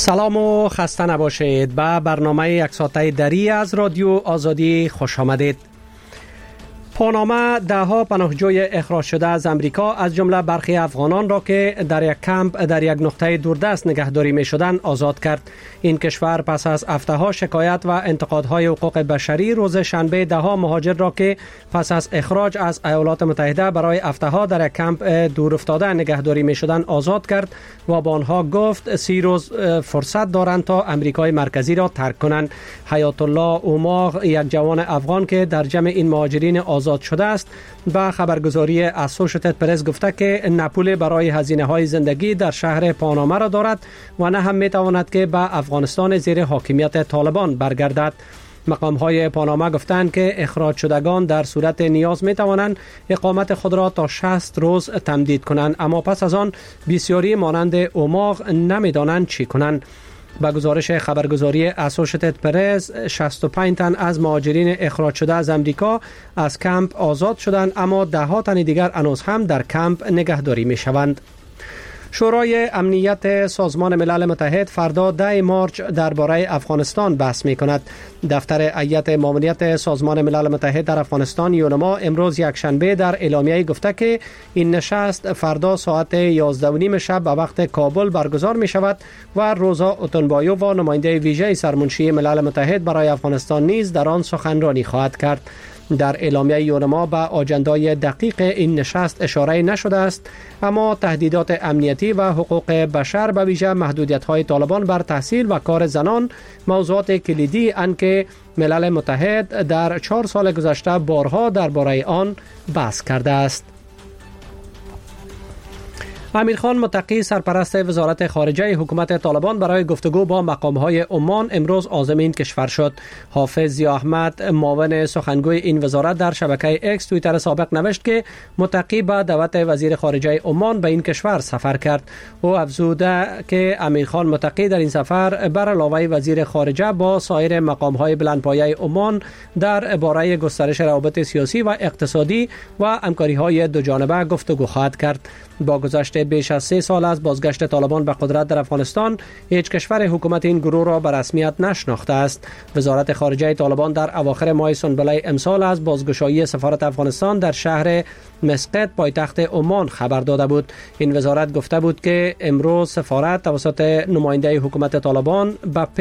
سلام و خسته نباشید. به برنامه یک ساعته دری از رادیو آزادی خوش آمدید. پاناما دهها پناهجوی اخراج شده از امریکا از جمله برخی افغانان را که در یک کمپ در یک نقطه دوردست نگهداری می شدند آزاد کرد. این کشور پس از هفته‌ها شکایت و انتقادهای حقوق بشری روز شنبه دهها مهاجر را که پس از اخراج از ایالات متحده برای هفته‌ها در یک کمپ دور افتاده نگهداری می شدند آزاد کرد و با آنها گفت 30 روز فرصت دارند تا امریکای مرکزی را ترک کنند. حیات الله اوماغ، یک جوان افغان که در جمع این مهاجرین آزاد شده است، به خبرگزاری اسوشیتد پرس گفته که نه پول برای هزینه‌های زندگی در شهر پاناما را دارد و نه هم می‌تواند که به افغانستان زیر حاکمیت طالبان برگردد. مقام‌های پاناما گفتند که اخراج شدگان در صورت نیاز می‌توانند اقامت خود را تا 60 روز تمدید کنند، اما پس از آن بسیاری مانند اوماغ نمی‌دانند چی کنند. با گزارش خبرگزاری اسوشیتد پرس 65 تن از مهاجرین اخراج شده از امریکا از کمپ آزاد شدند، اما ده‌ها تن دیگر هنوز هم در کمپ نگهداری می‌شوند. شورای امنیت سازمان ملل متحد فردا 10 مارچ درباره افغانستان بحث می‌کند. دفتر هیئت ماموریت سازمان ملل متحد در افغانستان یونما امروز یکشنبه در اعلامیه گفته که این نشست فردا ساعت 11:30 شب به وقت کابل برگزار می‌شود و روزا اوتنبایو و نماینده ویژه سرمنشی ملل متحد برای افغانستان نیز در آن سخنرانی خواهد کرد. در اعلامیه یونما به آجندای دقیق این نشست اشاره نشده است، اما تهدیدات امنیتی و حقوق بشر به ویژه محدودیت‌های طالبان بر تحصیل و کار زنان موضوعات کلیدی اند که ملل متحد در 4 سال گذشته بارها درباره آن بحث کرده است. امیر خان متقی، سرپرست وزارت خارجه حکومت طالبان، برای گفتگو با مقام‌های عمان امروز عازم این کشور شد. حافظ ضیا احمد، معاون سخنگوی این وزارت، در شبکه ایکس توییتر سابق نوشت که متقی به دعوت وزیر خارجه عمان به این کشور سفر کرد. او افزوده که امیر خان متقی در این سفر بر علاوه وزیر خارجه با سایر مقام‌های بلندپایه عمان در باره گسترش روابط سیاسی و اقتصادی و همکاری‌های دوجانبه گفتگو خواهد کرد. با گذشت بیش از 3 سال از بازگشت طالبان به قدرت در افغانستان، هیچ کشور حکومت این گروه را به رسمیت نشناخته است. وزارت خارجه طالبان در اواخر ماه سنبله امسال از بازگشایی سفارت افغانستان در شهر مسقط پایتخت عمان خبر داده بود. این وزارت گفته بود که امروز سفارت توسط نماینده حکومت طالبان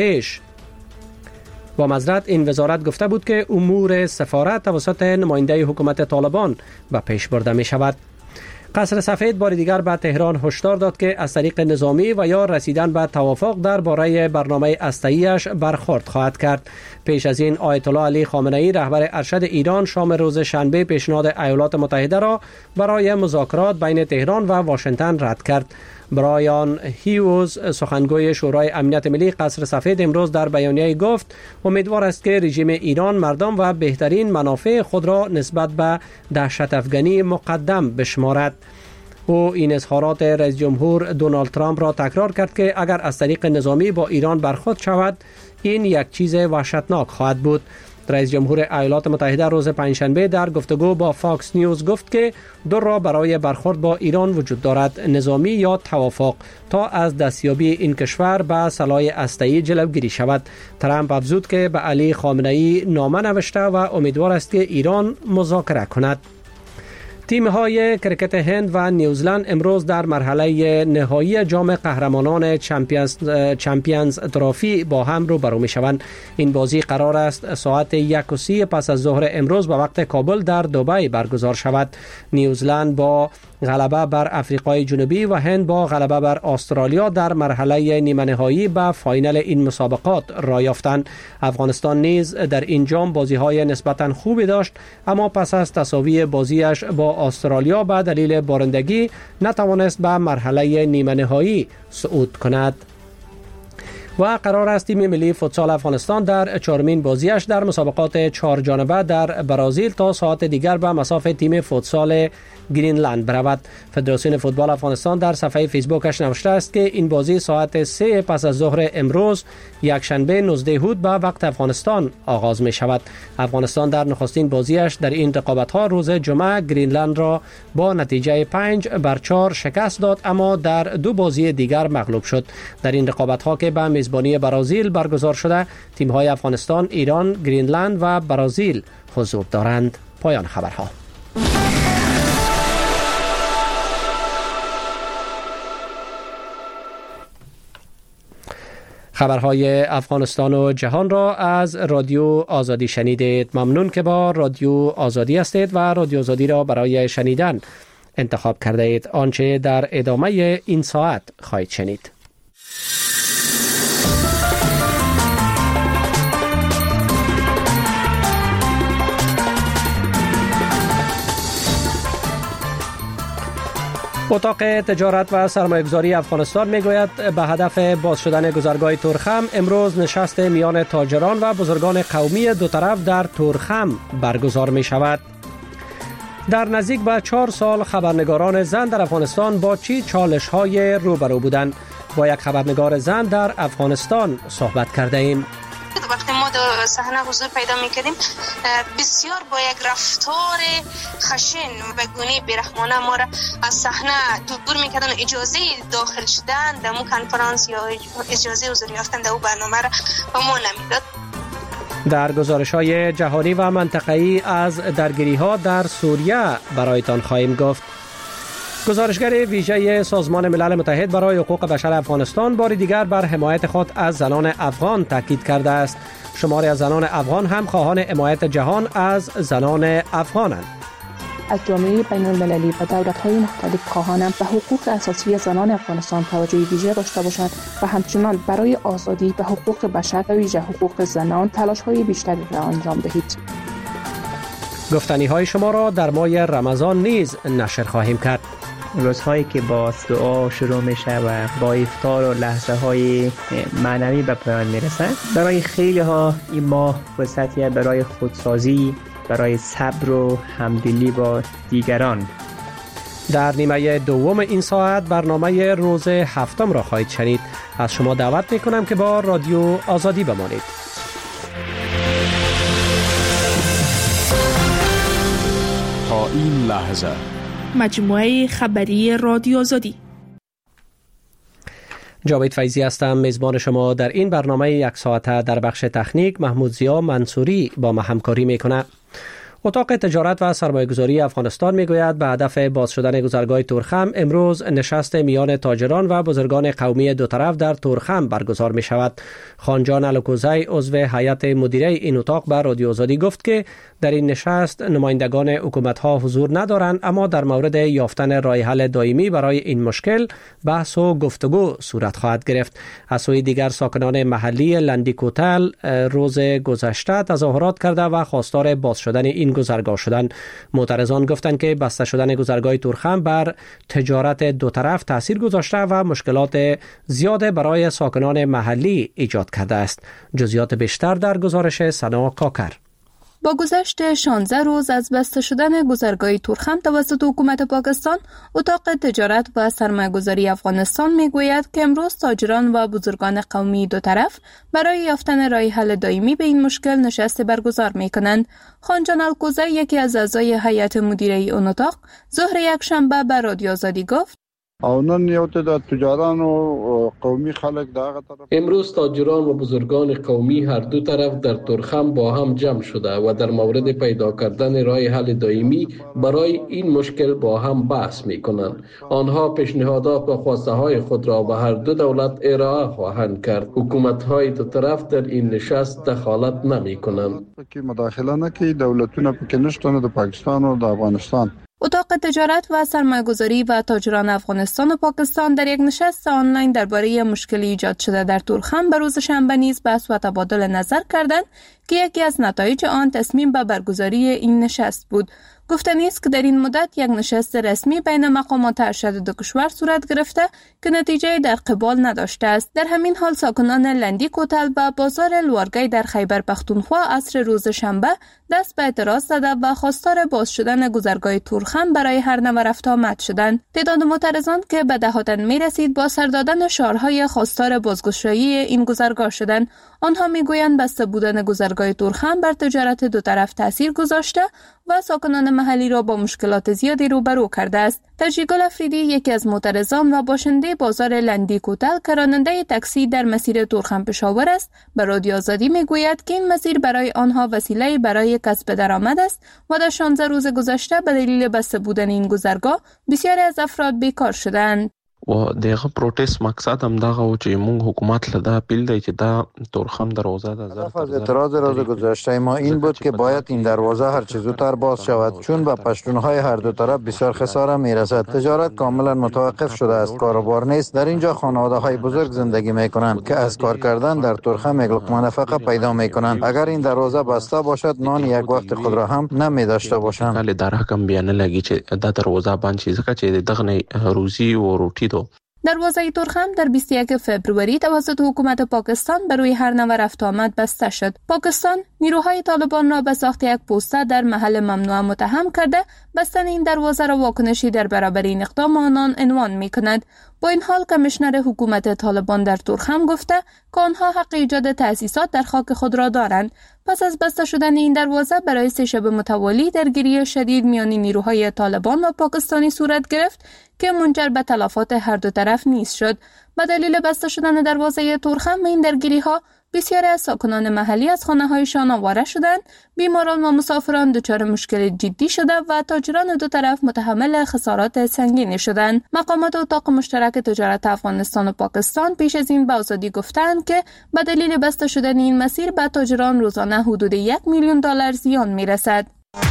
این وزارت گفته بود که امور سفارت توسط نماینده حکومت طالبان به پیش برده می شود. قصر سفید بار دیگر به تهران هشدار داد که از طریق نظامی و یا رسیدن به توافق درباره برنامه هسته‌ایش برخورد خواهد کرد. پیش از این آیت الله علی خامنه‌ای، رهبر ارشد ایران، شام روز شنبه پیشنهاد ایالات متحده را برای مذاکرات بین تهران و واشنگتن رد کرد. برایان هیوز، سخنگوی شورای امنیت ملی قصر سفید، امروز در بیانیه گفت امیدوار است که رژیم ایران مردم و بهترین منافع خود را نسبت به دهشت افغانی مقدم بشمارد. او این اظهارات رئیس جمهور دونالد ترامپ را تکرار کرد که اگر از طریق نظامی با ایران برخورد شود، این یک چیز وحشتناک خواهد بود. رئیس جمهور ایالات متحده روز پنجشنبه در گفتگو با فاکس نیوز گفت که دو راه برای برخورد با ایران وجود دارد: نظامی یا توافق، تا از دستیابی این کشور به سلاح هسته‌ای جلوگیری شود. ترامپ افزود که به علی خامنه‌ای نامه نوشته و امیدوار است که ایران مذاکره کند. تیم‌های کرکت هند و نیوزلند امروز در مرحله نهایی جام قهرمانان چمپیونز ترافی با هم روبرو می‌شوند. این بازی قرار است ساعت 1:30 پس از ظهر امروز به وقت کابل در دبی برگزار شود. نیوزلند با غلبه بر آفریقای جنوبی و هند با غلبه بر استرالیا در مرحله نیمه نهایی به فاینال این مسابقات راه یافتند. افغانستان نیز در این جام بازی‌های نسبتاً خوبی داشت، اما پس از تساوی بازیش با استرالیا به دلیل بارندگی نتوانست به مرحله نیمه نهایی صعود کند. و قرار است تیم ملی فوتسال افغانستان در چهارمین بازیش در مسابقات 4 جانبه در برزیل تا ساعت دیگر به مصاف تیم فوتسال گرینلند برود. فدراسیون فوتبال افغانستان در صفحه فیسبوکش نوشته است که این بازی ساعت 3 پس از ظهر امروز یکشنبه 19 هود به وقت افغانستان آغاز می شود. افغانستان در نخستین بازیش در این رقابت‌ها روز جمعه گرینلند را با نتیجه 5-4 شکست داد، اما در 2 بازی دیگر مغلوب شد. در این رقابت‌ها که به میزبانی برزیل برگزار شده، تیم‌های افغانستان، ایران، گرینلند و برزیل حضور دارند. پایان خبرها. خبرهای افغانستان و جهان را از رادیو آزادی شنیدید. ممنون که با رادیو آزادی هستید و رادیو آزادی را برای شنیدن انتخاب کرده اید. آنچه در ادامه این ساعت خواهید شنید. اتاق تجارت و سرمایه‌گذاری افغانستان میگوید به هدف باز شدن گذرگاه تورخم امروز نشست میان تاجران و بزرگان قومی دو طرف در تورخم برگزار می شود. در نزدیک به 4 سال خبرنگاران زن در افغانستان با چه چالش‌های روبرو بودند؟ با یک خبرنگار زن در افغانستان صحبت کرده ایم. وقتی ما در صحنه حضور پیدا می‌کردیم بسیار با یک رفتار خشن و گونه بی‌رحمانه ما را از صحنه دور می‌کردن. اجازه داخل شدن در مو کنفرانس یا اجازه حضور یافتن در او برنامه را به ما نمیداد. در گزارش‌های جهانی و منطقه‌ای از درگیری‌ها در سوریه برایتان خواهیم گفت. گزارشگر ویژه سازمان ملل متحد برای حقوق بشر افغانستان بار دیگر بر حمایت خود از زنان افغان تاکید کرده است. شماری از زنان افغان هم خواهان حمایت جهان از زنان افغانند. از جامعه بین المللی و دولت‌های مختلف خواهانم به حقوق اساسی زنان افغانستان توجه ویژه داشته باشند و همچنان برای آزادی و حقوق بشر و ویژه حقوق زنان تلاش‌های بیشتری را انجام دهید. گفتنی‌های شما را در ماه رمضان نیز نشر خواهیم کرد. روزهایی که با دعا شروع میشه و با افطار و لحظه های معنوی به پایان میرسه. برای خیلی ها این ماه فرصتیه برای خودسازی، برای صبر و همدلی با دیگران. در نیمه دوم این ساعت برنامه روز هفتم را خواهید شنید. از شما دعوت میکنم که با رادیو آزادی بمانید. تا این لحظه مجموعه خبری رادیو آزادی. جاوید فیضی هستم، میزبان شما در این برنامه 1 ساعته. در بخش تکنیک محمود ضیا منصوری با ما همکاری میکنه. اتاق تجارت و سرمایه‌گذاری افغانستان میگوید به هدف باز شدن گذرگاه تورخم امروز نشست میان تاجران و بزرگان قومی دو طرف در تورخم برگزار می شود. خانجان الکوزی عضو هیئت مدیره این اتاق به رادیو آزادی گفت که در این نشست نمایندگان حکومت‌ها حضور ندارند، اما در مورد یافتن راه حل دائمی برای این مشکل بحث و گفتگو صورت خواهد گرفت. از سوی دیگر ساکنان محلی لندیکوتل روز گذشته تظاهرات کرده و خواستار باز شدن این گذرگاه شدند. معترضان گفتند که بسته شدن گذرگاه تورخم بر تجارت دو طرف تاثیر گذاشته و مشکلات زیاد برای ساکنان محلی ایجاد کرده است. جزئیات بیشتر در گزارش سنا کاکر. با گذشت 16 روز از بسته شدن گذرگاه تورخم توسط حکومت پاکستان، اتاق تجارت و سرمایه‌گذاری افغانستان میگوید که امروز تاجران و بزرگان قومی دو طرف برای یافتن راه حل دائمی به این مشکل نشست برگزار میکنند. خانجان الکوزی، یکی از اعضای هیئت مدیره این اتاق، ظهر یکشنبه به رادیو آزادی گفت: امروز تاجران و بزرگان قومی هر دو طرف در تورخم با هم جمع شده و در مورد پیدا کردن راه حل دائمی برای این مشکل با هم بحث می کنند. آنها پیشنهادات و خواسته های خود را به هر دو دولت ارائه خواهند کرد. حکومت های دو طرف در این نشست دخالت نمی کنند. مداخله نکوي، دولتونه پکې نشته، د پاکستان و د افغانستان. اتاق تجارت و سرمایه‌گذاری و تاجران افغانستان و پاکستان در یک نشست آنلاین درباره مشکلی ایجاد شده در تورخم به روز شنبه نیز بحث و تبادل نظر کردند که یکی از نتایج آن تصمیم به برگزاری این نشست بود. گفتنی است که در این مدت یک نشست رسمی بین مقامات ارشد دو کشور صورت گرفته که نتیجه در قبال نداشته است. در همین حال ساکنان لندی کوتل و بازار لوارگی در خیبر پختونخوا عصر روز شنبه دست به اعتراض زده و خواستار باز شدن گذرگاه تورخم برای هر نو رفت آمد شدند. تعداد معترضان که به دهاتن می رسید با سر دادن شعارهای خواستار بازگشایی این گذرگاه شدند. آنها میگویند بسته بودن گذرگاه تورخم بر تجارت دو طرف تاثیر گذاشته و ساکنان محلی را با مشکلات زیادی روبرو کرده است. تجیگل افریدی یکی از معترضان و باشنده بازار لندی کوتل که راننده تاکسی در مسیر تورخم پشاور است، به رادیو آزادی میگوید که این مسیر برای آنها وسیله برای کسب درآمد است و در 16 روز گذشته به دلیل بسته بودن این گذرگاه بسیاری از افراد بیکار شدند. و دغه پروتست مقصد هم دغه و چې موږ حکومت له دا اپیل دی چې دا تورخم دروازه ده. از اعتراض روز گذشته ما این بود که باید این دروازه هر چه زودتر باز شود، چون به پشتونهای هر دو طرف بسیار خساره میرسد. تجارت کاملا متوقف شده است، کاروبار نیست. در اینجا خانواده‌های بزرگ زندگی میکنند که از کار کردن در تورخم یک لقمه نفقه پیدا میکنند. اگر این دروازه بسته باشد نان یک وقت خود را هم نمی داشته باشند. کله در حکم بیان لګی چې دا دروازه باندې چې دغه روزی و روټی دو. دروازه تورخم در 21 فبروری توسط حکومت پاکستان بر روی هر نو رفت آمد بسته شد. پاکستان نیروهای طالبان را به ساخت یک پوسته در محل ممنوعه متهم کرده بستن این دروازه را واکنشی در برابر این اقدام آنان عنوان می‌کند. با این حال کمیشنر حکومت طالبان در تورخم گفته که آنها حق ایجاد تأسیسات در خاک خود را دارند. پس از بسته شدن این دروازه برای 3 شب متوالی درگیری شدید میان نیروهای طالبان و پاکستانی صورت گرفت که منجر به تلفات هر دو طرف نیز شد. به دلیل بسته شدن دروازه تورخم این درگیری‌ها بسیاری از ساکنان محلی از خانه‌هایشان آواره شدند، بیماران و مسافران دچار مشکل جدی شده و تاجران دو طرف متحمل خسارات سنگینی شدند. مقامات اتاق مشترک تجارت افغانستان و پاکستان پیش از این به آزادی گفتند که به دلیل بسته شدن این مسیر به تاجران روزانه حدود $1 میلیون زیان می‌رسد.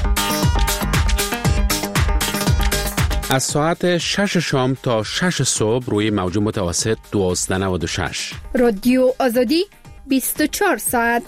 از ساعت 6 شام تا 6 صبح روی موج متوسط 1296 رادیو آزادی 24 ساعت.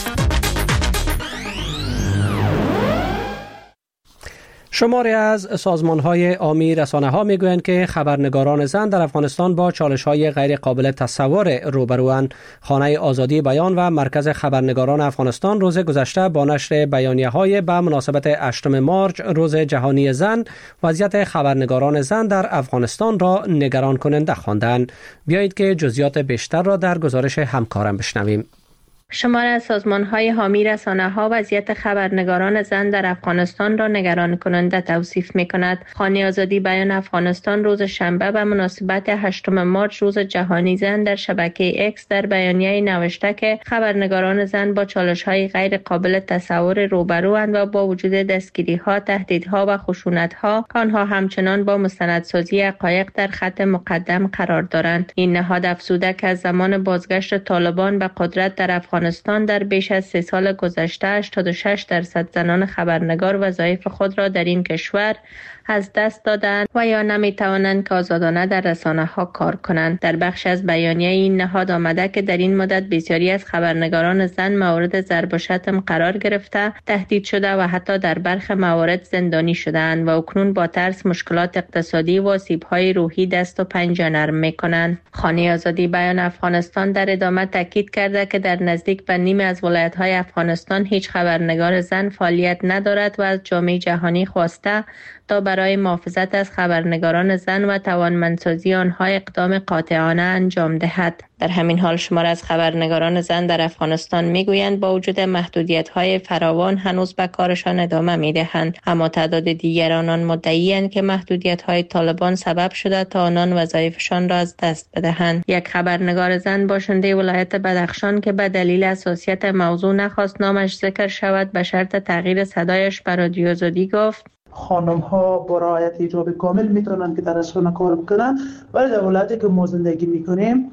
شماری از سازمان‌های عامی رسانه‌ها می‌گویند که خبرنگاران زن در افغانستان با چالش‌های غیر قابل تصور روبروند. خانه آزادی بیان و مرکز خبرنگاران افغانستان روز گذشته با نشر بیانیه‌های به مناسبت 8 مارچ روز جهانی زن وضعیت خبرنگاران زن در افغانستان را نگران کننده خواندند. بیایید که جزئیات بیشتر را در گزارش همکارم بشنویم. شمار از سازمان‌های حامی رسانه‌ها وضعیت خبرنگاران زن در افغانستان را نگران کننده توصیف می‌کند. خانه آزادی بیان افغانستان روز شنبه به مناسبت 8 مارچ روز جهانی زن در شبکه اکس در بیانیه نوشته که خبرنگاران زن با چالش‌های غیر قابل تصور روبروند و با وجود دستگیری‌ها، تهدیدها و خشونت‌ها آنها همچنان با مستندسازی حقایق در خط مقدم قرار دارند. این نهاد افزوده که از زمان بازگشت طالبان به قدرت در افغانستان در بیش از 3 سال گذشته 86% زنان خبرنگار وظایف خود را در این کشور از دست دادند و یا نمیتوانند که آزادانه در رسانه‌ها کار کنند. در بخش از بیانیه این نهاد آمده که در این مدت بسیاری از خبرنگاران زن مورد ضرب و شتم قرار گرفته، تهدید شده و حتی در برخی موارد زندانی شدند و اکنون با ترس مشکلات اقتصادی و آسیب‌های روحی دست و پنجه نرم می‌کنند. خانه آزادی بیان افغانستان در ادامه تاکید کرده که در نزدیک به نیمه از ولایت‌های افغانستان هیچ خبرنگار زن فعالیت ندارد و از جامعه جهانی خواسته تا برای محافظت از خبرنگاران زن و توانمندسازی آنها اقدام قاطعانه انجام دهد. در همین حال شمار از خبرنگاران زن در افغانستان میگویند با وجود محدودیت‌های فراوان هنوز به کارشان ادامه میدهند، اما تعداد دیگر آنان مدعی‌اند که محدودیت‌های طالبان سبب شده تا آنان وظایفشان را از دست بدهند. یک خبرنگار زن باشنده ولایت بدخشان که به دلیل حساسیت موضوع نخواست نامش ذکر شود به شرط تغییر صدایش به رادیو آزادی گفت: خانم ها با رعایت حجاب کامل میتونن که در رسانه کار بکنن، ولی در ولایتی که ما زندگی میکنیم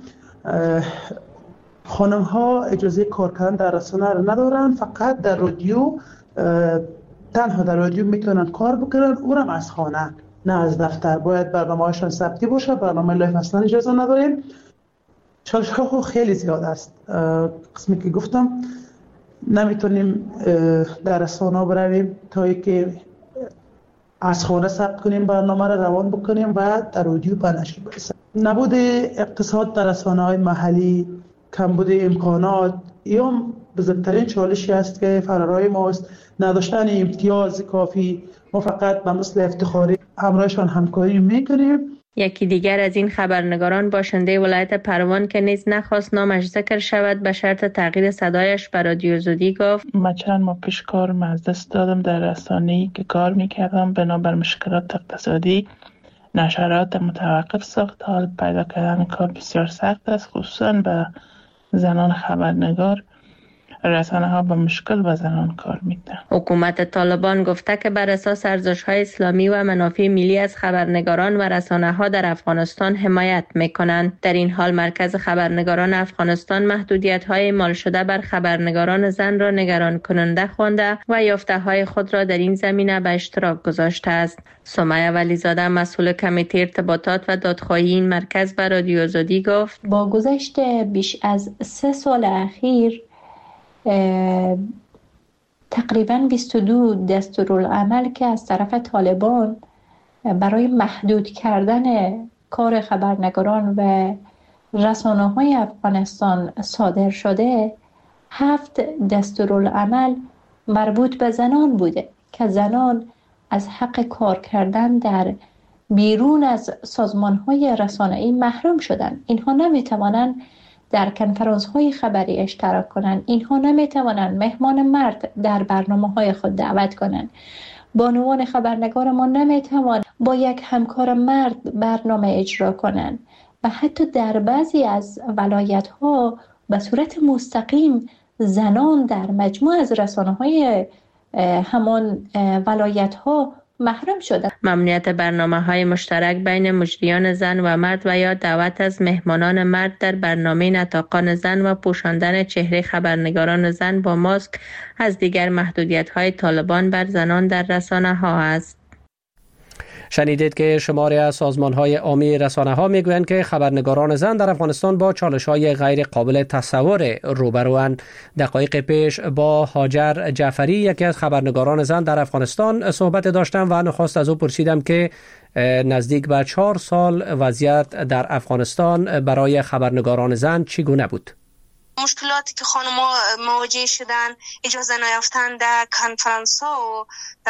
خانم ها اجازه کار کردن در رسانه رو ندارن، فقط در رادیو، تنها در رادیو میتونن کار بکنن، اونم از خانه نه از دفتر. باید برنامه هاشون ثبتی باشه، برنامه لایف اصلا اجازه نداریم. چالش ها خیلی زیاد است. قسمی که گفتم نمیتونیم در رسانه برویم تا اینکه از خانه ثبت کنیم، برنامه را روان بکنیم و در رادیو به نشر برسه. نبود اقتصاد در رسانه‌های محلی، کمبود امکانات یا بزرگترین چالشی است که فرارای ماست. نداشتن امتیاز کافی، ما فقط به مثل افتخاری همراهشان همکاری میکنیم. یکی دیگر از این خبرنگاران باشنده ولایت پروان که نیز نخواست نامش ذکر شود به شرط تغییر صدایش به رادیو آزادی گفت من چند ماه پیش کارم از دست دادم در رسانه‌ای که کار میکردم بنابر مشکلات اقتصادی. نشرات متوقف ساخت. حال پیدا کردن کار بسیار سخت است، خصوصا به زنان خبرنگار. رسانه ها با مشکل به زنان کار میکنند. حکومت طالبان گفته که بر اساس ارزش‌های اسلامی و منافع ملی از خبرنگاران و رسانه ها در افغانستان حمایت میکنند. در این حال مرکز خبرنگاران افغانستان محدودیت‌های اعمال شده بر خبرنگاران زن را نگران کننده خوانده و یافته‌های خود را در این زمینه به اشتراک گذاشته است. سمیه ولیزاده مسئول کمیته ارتباطات و دادخواهی این مرکز به رادیو آزادی گفت با گذشت بیش از 3 سال اخیر تقریباً 22 دستورالعمل که از طرف طالبان برای محدود کردن کار خبرنگاران و رسانه‌های افغانستان صادر شده، 7 دستورالعمل مربوط به زنان بوده که زنان از حق کار کردن در بیرون از سازمان‌های رسانه‌ای محروم شدند. اینها نمی‌توانند در کنفرانس‌های خبری اشتراک کنند. اینها نمی‌توانند مهمان مرد در برنامه‌های خود دعوت کنند. بانوان خبرنگار ما نمی‌توانند با یک همکار مرد برنامه اجرا کنند و حتی در بعضی از ولایت‌ها به صورت مستقیم زنان در مجموع از رسانه‌های همان ولایت‌ها محروم شده. ممنوعیت برنامه‌های مشترک بین مجریان زن و مرد و یا دعوت از مهمانان مرد در برنامه نطاقان زن و پوشاندن چهره خبرنگاران زن با ماسک از دیگر محدودیت‌های طالبان بر زنان در رسانه‌ها است. شنیدید که شماری از سازمان‌های عامی رسانه‌ها می‌گویند که خبرنگاران زن در افغانستان با چالش‌های غیر قابل تصور روبروند. دقایق پیش با هاجر جعفری یکی از خبرنگاران زن در افغانستان صحبت داشتم و نخواست از او پرسیدم که نزدیک به 4 سال وضعیت در افغانستان برای خبرنگاران زن چگونه بود؟ مشکلاتی که خانم‌ها مواجه شدن، اجازه نیافتن در کنفرانس‌ها و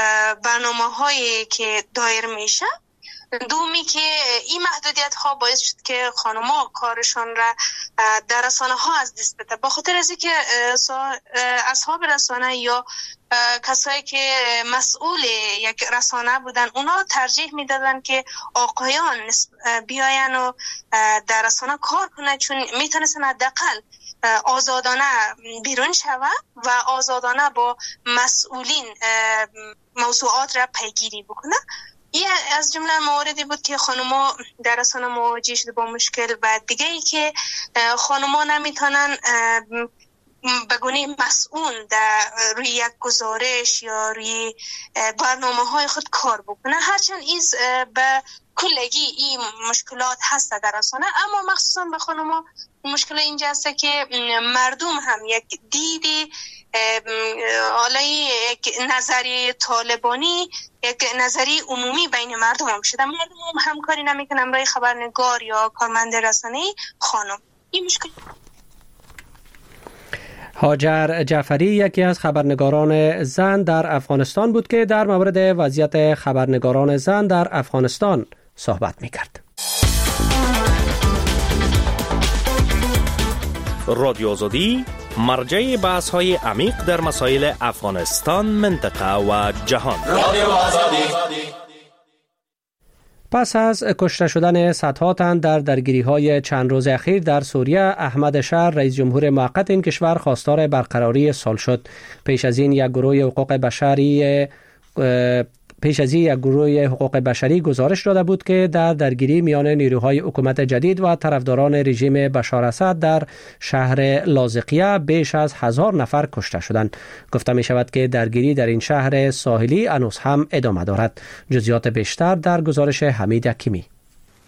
برنامه‌هایی که دایر میشه. دومی که این محدودیت‌ها باعث شد که خانم‌ها کارشان را در رسانه‌ها از دست بده. با خاطر از اینکه اصحاب رسانه یا کسایی که مسئول یک رسانه بودن، اونا ترجیح میدادن که آقایان بیاین و در رسانه کار کنن، چون میتونستن حداقل آزادانه بیرون شود و آزادانه با مسئولین موضوعات را پیگیری بکنه. این از جمله مواردی بود که خانم‌ها در رسانه مواجه شده با مشکل. و دیگه ای که خانم‌ها نمیتونن به گونه مسئول در روی یک گزارش یا روی برنامه‌های خود کار بکنه. هرچند این به کلگی این مشکلات هست در رسانه، اما مخصوصا به خانم‌ها مشکل اینجا است که مردم هم یک دیدی یک نظری طالبانی، یک نظری عمومی بین مردم هم شده. مردم هم همکاری نمیکنن برای خبرنگار یا کارمند رسانه‌ای خانم. این مشکل. هاجر جعفری یکی از خبرنگاران زن در افغانستان بود که در مورد وضعیت خبرنگاران زن در افغانستان صحبت می‌کرد. رادیو آزادی مرجع بحث‌های عمیق در مسائل افغانستان، منطقه و جهان. رادیو آزادی. پس از کشته شدن صدها تن در درگیری‌های چند روز اخیر در سوریه، احمد شهر رئیس جمهور موقت این کشور خواستار برقراری صلح شد. پیش از این یک گروه حقوق بشری گزارش داده بود که در درگیری میان نیروهای حکومت جدید و طرفداران رژیم بشار اسد در شهر لاذقیه بیش از 1000 نفر کشته شدند. گفته می شود که درگیری در این شهر ساحلی هنوز هم ادامه دارد. جزئیات بیشتر در گزارش حمید حکیمی.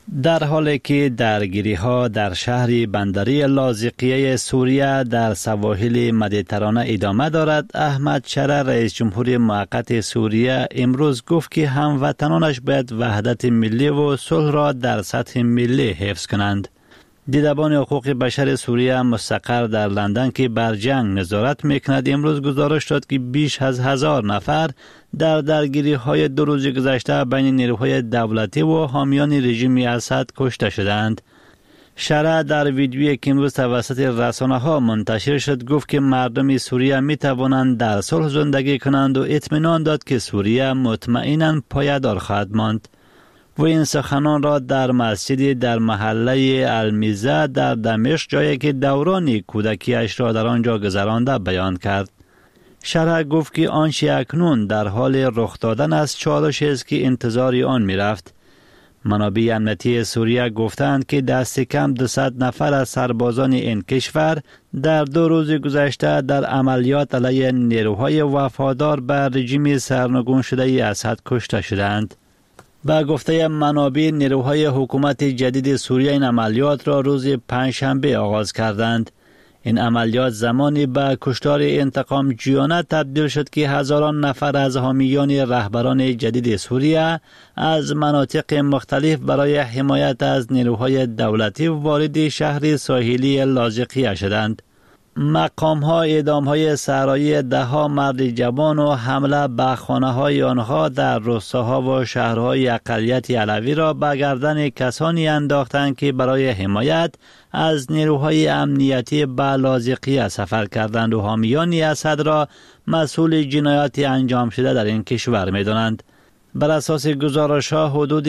در حالی که درگیری‌ها در شهر بندری لاذقیه سوریه در سواحل مدیترانه ادامه دارد، احمد شرع رئیس جمهور موقت سوریه امروز گفت که هموطنانش باید وحدت ملی و صلح را در سطح ملی حفظ کنند. دیدبان حقوق بشر سوریه مستقر در لندن که بر جنگ نظارت میکند امروز گزارش داد که بیش از 1000 نفر در درگیری‌های 2 روز گذشته بین نیروهای دولتی و حامیان رژیم اسد کشته شدند. شرع در ویدیویی که امروز توسط رسانه‌ها منتشر شد گفت که مردم سوریه می توانند در صلح زندگی کنند و اطمینان داد که سوریه مطمئناً پایدار خواهد ماند. و این سخنان را در مسجدی در محله المیزه در دمشق، جایی که دوران کودکیش را در آنجا گذرانده، بیان کرد. شرع گفت که آنچه اکنون در حال رخ دادن است چالشی است که انتظار آن می رفت. منابع امنیتی سوریه گفتند که دست کم 200 نفر از سربازان این کشور در 2 روز گذشته در عملیات علیه نیروهای وفادار به رژیم سرنگون شده اسد کشته شدند. با گفته منابع نیروهای حکومت جدید سوریه این عملیات را روز پنجشنبه آغاز کردند. این عملیات زمانی به کشتار انتقام جویانه تبدیل شد که هزاران نفر از حامیان رهبران جدید سوریه از مناطق مختلف برای حمایت از نیروهای دولتی وارد شهر ساحلی لاذقیه شدند. مقام‌ها اعدام‌های صحرایی 10 مرد جوان و حمله به خانه‌های آنها در روستاها و شهرهای اقلیت علوی را به گردن کسانی انداختند که برای حمایت از نیروهای امنیتی به لاذقیه سفر کردند و حامیان اسد را مسئول جنایات انجام شده در این کشور می‌دانند. بر اساس گزارش‌ها حدود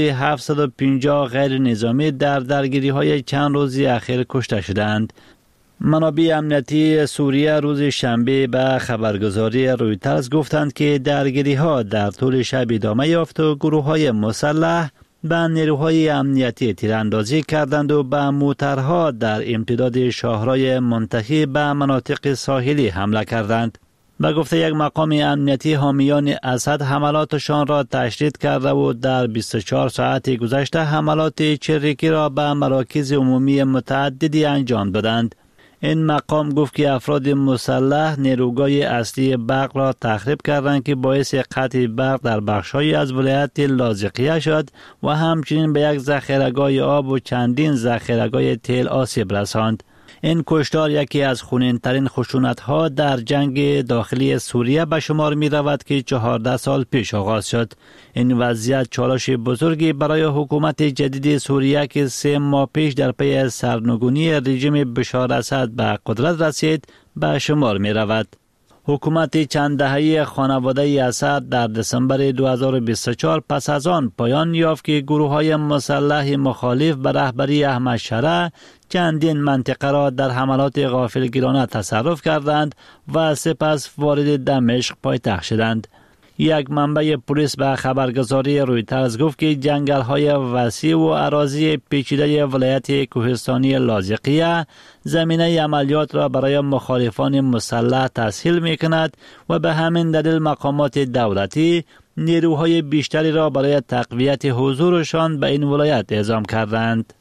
750 غیر نظامی در درگیری‌های چند روزی اخیر کشته شدند. منابع امنیتی سوریه روز شنبه به خبرگزاری رویترز گفتند که درگیری‌ها در طول شب ادامه یافت و گروه‌های مسلح به نیروهای امنیتی تیراندازی کردند و به موترها در امتداد شاهرای منتهی به مناطق ساحلی حمله کردند. به گفته یک مقام امنیتی، حامیان اسد حملاتشان را تشدید کرده و در 24 ساعت گذشته حملات چریکی را به مراکز عمومی متعددی انجام دادند. این مقام گفت که افراد مسلح نیروگاه اصلی برق را تخریب کردند که باعث قطع برق در بخش‌های از ولایت لاذقیه شد و همچنین به یک ذخیره‌گاه آب و چندین ذخیره‌گاه تیل آسیب رساند. این کشتار یکی از خونین‌ترین خشونت‌ها در جنگ داخلی سوریه به شمار می‌رود که 14 سال پیش آغاز شد. این وضعیت چالش بزرگی برای حکومت جدید سوریه که 3 ماه پیش در پی سرنگونی رژیم بشار اسد به قدرت رسید به شمار می‌رود. حکومت چند دهه‌ای خانواده اسد در دسامبر 2024 پس از آن پایان یافت که گروه‌های مسلح مخالف به رهبری احمد شرع چندین منطقه را در حملات غافلگیرانه تصرف کردند و سپس وارد دمشق پایتخت شدند. یک منبع پلیس به خبرگزاری رویترز گفت که جنگل‌های وسیع و اراضی پیچیده ولایت کوهستانی لاذقیه زمینه عملیات را برای مخالفان مسلح تسهیل می‌کند و به همین دلیل مقامات دولتی نیروهای بیشتری را برای تقویت حضورشان به این ولایت اعزام کردند.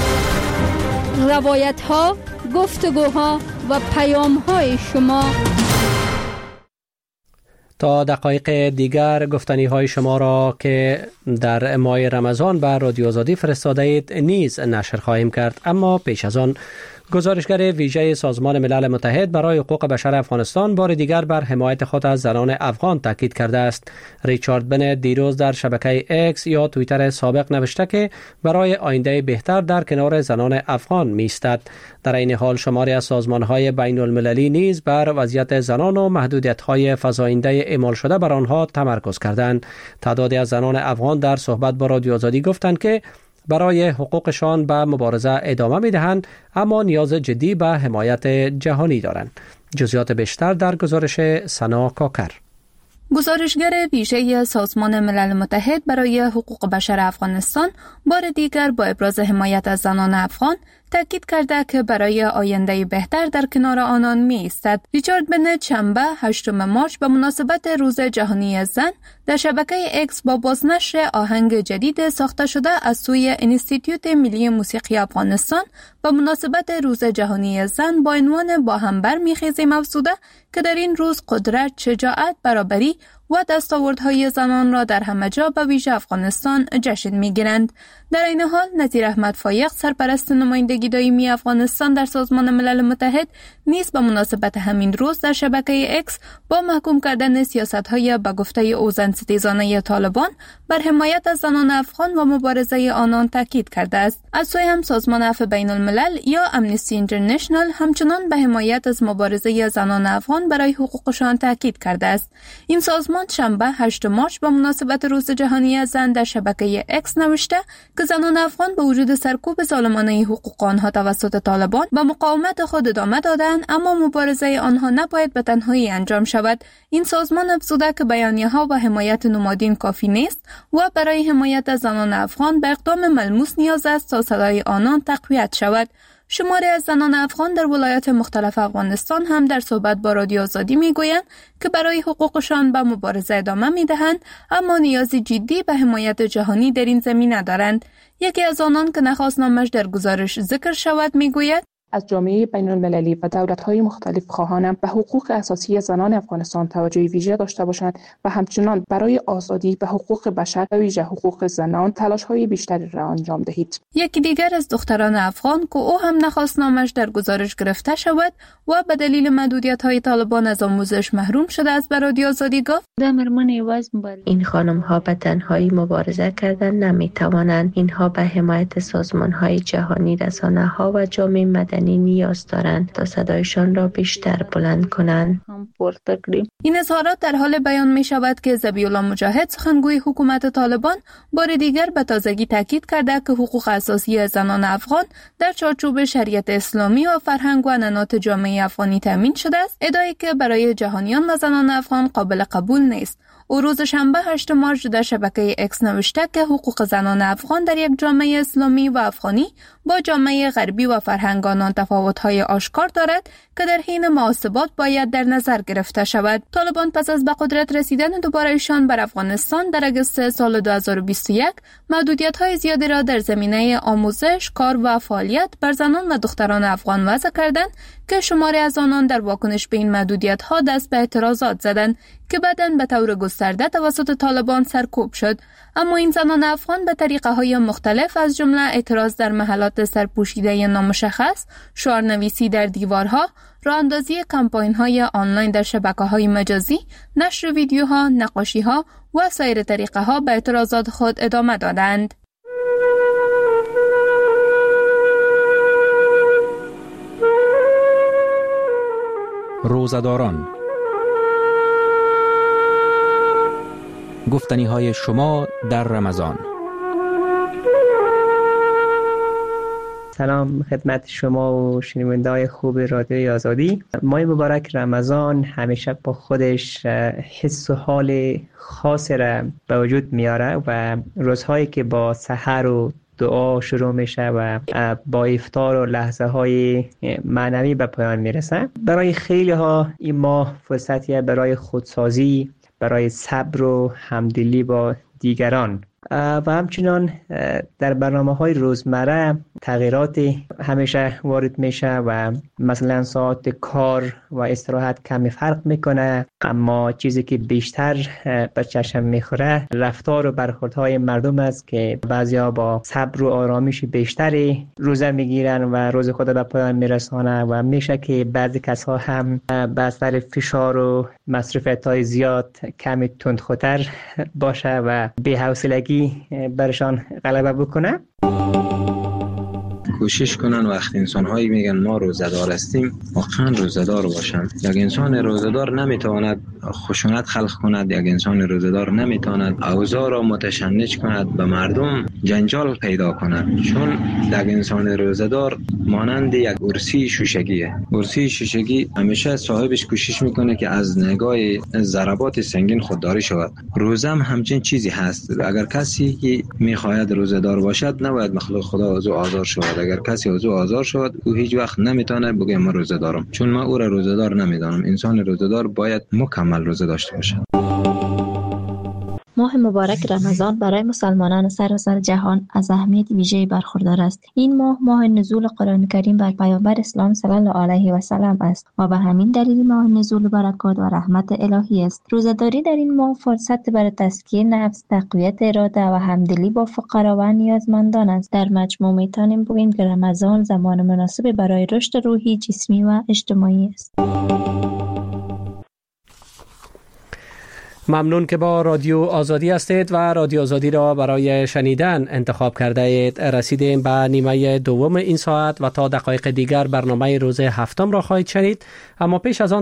روایت‌ها، گفتگوها و پیام‌های شما. تا دقایق دیگر گفتنی های شما را که در ماه رمضان به رادیو آزادی فرستاده اید نیز نشر خواهیم کرد، اما پیش از آن گزارشگر ویژه سازمان ملل متحد برای حقوق بشر افغانستان بار دیگر بر حمایت خود از زنان افغان تاکید کرده است. ریچارد بنت دیروز در شبکه اکس یا توییتر سابق نوشته که برای آینده بهتر در کنار زنان افغان می‌ایستد. در این حال شماری از سازمان‌های بین المللی نیز بر وضعیت زنان و محدودیت‌های فزاینده اعمال شده بر آنها تمرکز کردند. تعدادی از زنان افغان در صحبت با رادیو آزادی گفتند که برای حقوقشان به مبارزه ادامه می‌دهند، اما نیاز جدی به حمایت جهانی دارند. جزئیات بیشتر در گزارش سنا کاکر. گزارشگر ویژه سازمان ملل متحد برای حقوق بشر افغانستان بار دیگر با ابراز حمایت از زنان افغان تاکید کرده که برای آینده بهتر در کنار آنان می ایستد. ریچارد بنت شنبه 8 مارچ به مناسبت روز جهانی زن در شبکه اکس با بازنشر آهنگ جدید ساخته شده از سوی انستیتیوت ملی موسیقی افغانستان به مناسبت روز جهانی زن با عنوان با هم برمیخیزیم افزوده که در این روز قدرت، شجاعت، برابری و دستاوردهای زنان را در همه جا به ویژه افغانستان جشن می‌گیرند. در این حال نظیر احمد فایق سرپرست نمایندگی دائمی افغانستان در سازمان ملل متحد نیز به مناسبت همین روز در شبکه اکس با محکوم کردن سیاست‌های به گفته او زن‌ستیزانه طالبان بر حمایت از زنان افغان و مبارزه آنان تاکید کرده است. از سوی هم سازمان عفو بین الملل یا امنستی اینترنشنال همچنان به حمایت از مبارزه زنان افغان برای حقوقشان تاکید کرده است. این سازمان شنبه 8 مارچ به مناسبت روز جهانی زن در شبکه اکس نوشته که زنان افغان با وجود سرکوب ظالمانه حقوق آنها توسط طالبان به مقاومت خود ادامه دادند، اما مبارزه آنها نباید به تنهایی انجام شود. این سازمان افزوده که بیانیه‌ها و حمایت نمادین کافی نیست و برای حمایت از زنان افغان به اقدام ملموس نیاز است تا صدای آنان تقویت شود. شماری از زنان افغان در ولایات مختلف افغانستان هم در صحبت با رادیو آزادی میگویند که برای حقوقشان به مبارزه ادامه میدهند، اما نیاز جدی به حمایت جهانی در این زمینه دارند. یکی از آنان که نخواست نامش در گزارش ذکر شود میگوید از جامعه بین المللی و دولت‌های مختلف خواهانم به حقوق اساسی زنان افغانستان توجه ویژه داشته باشند و همچنان برای آزادی و حقوق بشر و ویژه حقوق زنان تلاش‌های بیشتری را انجام دهید. یکی دیگر از دختران افغان که او هم نخواست نامش در گزارش گرفته شود و به دلیل محدودیت‌های طالبان از آموزش محروم شده است به رادیو آزادی گفت این خانم‌ها به تنهایی مبارزه کردن نمی‌توانند. اینها به حمایت سازمان‌های جهانی، رسانه‌ها و جامعه مدنی نیاز دارند تا صدایشان را بیشتر بلند کنند. این اظهارات در حال بیان می شود که ذبیح الله مجاهد سخنگوی حکومت طالبان بار دیگر به تازگی تاکید کرده که حقوق اساسی زنان افغان در چارچوب شریعت اسلامی و فرهنگ و عنعنات جامعه افغانی تامین شده است، ادعایی که برای جهانیان و زنان افغان قابل قبول نیست. او روز شنبه 8 مارچ در شبکه اکس نوشته که حقوق زنان افغان در یک جامعه اسلامی و افغانی با جامعه غربی و فرهنگ آنان تفاوت‌های آشکار دارد که در حین محاسبات باید در نظر گرفته شود. طالبان پس از به قدرت رسیدن دوباره‌شان بر افغانستان در اگست سال 2021 محدودیت‌های زیادی را در زمینه آموزش، کار و فعالیت بر زنان و دختران افغان وضع کردند که شماری از آنان در واکنش به این محدودیت‌ها دست به اعتراضات زدند که بعداً به طور گسترده توسط طالبان سرکوب شد. اما این زنان افغان به طریقه‌های مختلف از جمله اعتراض در محلات سرپوشیده نامشخص، شعارنویسی در دیوارها، راه‌اندازی کمپاین‌های آنلاین در شبکه‌های مجازی، نشر ویدیوها، نقاشی‌ها و سایر طریقه‌ها به اعتراضات خود ادامه دادند. روزه‌داران، گفتنی‌های شما در رمضان. سلام خدمت شما و شنونده‌های خوب رادیوی آزادی. ماه مبارک رمضان همیشه با خودش حس و حال خاصی را به وجود میاره و روزهایی که با سحر و دعا شروع میشه و با افطار و لحظه های معنوی به پایان میرسه. برای خیلی ها این ماه فرصتیه برای خودسازی، برای صبر و همدلی با دیگران و همچنان در برنامه‌های روزمره تغییرات همیشه وارد میشه و مثلا ساعت کار و استراحت کمی فرق میکنه، اما چیزی که بیشتر به چشم میخوره رفتار و برخوردهای مردم است که بعضیا با صبر و آرامش بیشتری روزه میگیرن و روز خود به پایان میرسانه و میشه که بعضی کسها هم به اثر فشار و مصروفیت‌های زیاد کمی تندخوتر باشه و بی‌حوصلگی برشان غلبه بکنه. کوشش کنن وقتی انسان‌هایی میگن ما روزه‌دار هستیم واقعا روزه‌دار باشن. یک انسان روزه‌دار نمیتواند خشونت خلق کند، یک انسان روزه‌دار نمیتواند اوضاع را متشنج کند، به مردم جنجال پیدا کند، چون یک انسان روزه‌دار مانند یک ارسی شوشگیه. ارسی شوشگی همیشه صاحبش کوشش میکنه که از نگاه ضربات سنگین خودداری شود. روزه هم همچین چیزی هست. اگر کسی که میخواهد روزه‌دار باشد نباید مخلوق خدا از او آزار شود. اگر کسی از او آزار شود او هیچ وقت نمیتونه بگه ما روزه دارم، چون من او را روزه دار نمیدانم. انسان روزه دار باید مکمل روزه داشته باشد. ماه مبارک رمضان برای مسلمانان سراسر جهان از اهمیت ویژه‌ای برخوردار است. این ماه نزول قرآن کریم بر پیامبر اسلام صلی الله علیه و سلم است و به همین دلیل ماه نزول برکات و رحمت الهی است. روزه‌داری در این ماه فرصت برای تزکیه نفس، تقویت اراده و همدلی با فقرا و نیازمندان است. در مجموع میتونیم بگوییم که رمضان زمان مناسب برای رشد روحی، جسمی و اجتماعی است. ممنون که با رادیو آزادی هستید و رادیو آزادی را برای شنیدن انتخاب کرده اید. رسیدیم به نیمه دوم این ساعت و تا دقایق دیگر برنامه روز هفتم را خواهید شنید، اما پیش از آن